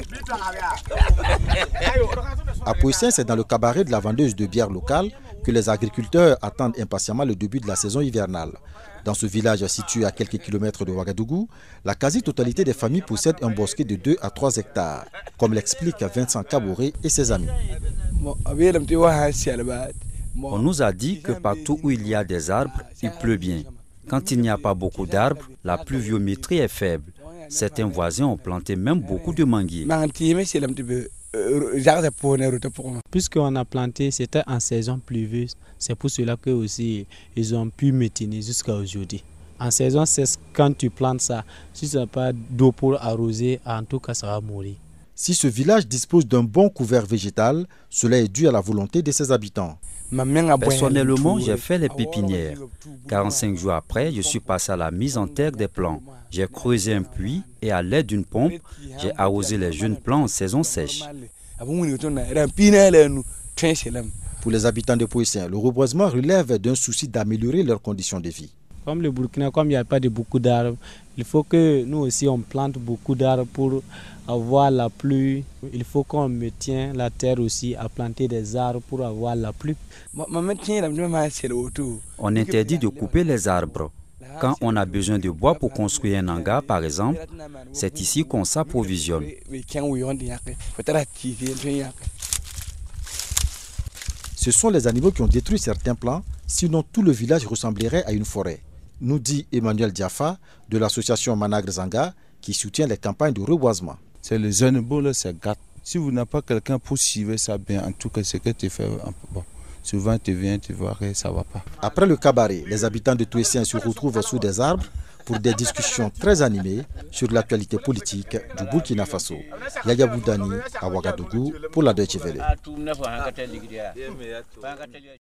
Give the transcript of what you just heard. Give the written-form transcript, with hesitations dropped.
À Pouessins, c'est dans le cabaret de la vendeuse de bière locale que les agriculteurs attendent impatiemment le début de la saison hivernale. Dans ce village situé à quelques kilomètres de Ouagadougou, la quasi-totalité des familles possèdent un bosquet de 2 à 3 hectares, comme l'explique Vincent Kabouré et ses amis. On nous a dit que partout où il y a des arbres, il pleut bien. Quand il n'y a pas beaucoup d'arbres, la pluviométrie est faible. Certains voisins ont planté même beaucoup de manguiers. Puisqu'on a planté, c'était en saison pluvieuse. C'est pour cela que aussi ils ont pu maintenir jusqu'à aujourd'hui. En saison sèche, quand tu plantes ça, si tu n'as pas d'eau pour arroser, en tout cas ça va mourir. Si ce village dispose d'un bon couvert végétal, cela est dû à la volonté de ses habitants. Personnellement, j'ai fait les pépinières. 45 jours après, je suis passé à la mise en terre des plants. J'ai creusé un puits et à l'aide d'une pompe, j'ai arrosé les jeunes plants en saison sèche. Pour les habitants de Pouessins, le reboisement relève d'un souci d'améliorer leurs conditions de vie. Comme le Burkina, comme il n'y a pas beaucoup d'arbres, il faut que nous aussi on plante beaucoup d'arbres pour avoir la pluie. Il faut qu'on maintienne la terre aussi à planter des arbres pour avoir la pluie. On interdit de couper les arbres. Quand on a besoin de bois pour construire un hangar, par exemple, c'est ici qu'on s'approvisionne. Ce sont les animaux qui ont détruit certains plants, sinon tout le village ressemblerait à une forêt, nous dit Emmanuel Diafa de l'association Managre Zanga qui soutient les campagnes de reboisement. C'est les animaux, c'est gâte. Si vous n'avez pas quelqu'un pour suivre ça bien, en tout cas, c'est que tu fais bon. Souvent, tu viens, tu vois que ça ne va pas. Après le cabaret, les habitants de Pouessins se retrouvent sous des arbres pour des discussions très animées sur l'actualité politique du Burkina Faso. Yaya Boudani à Ouagadougou pour la Deutsche Welle.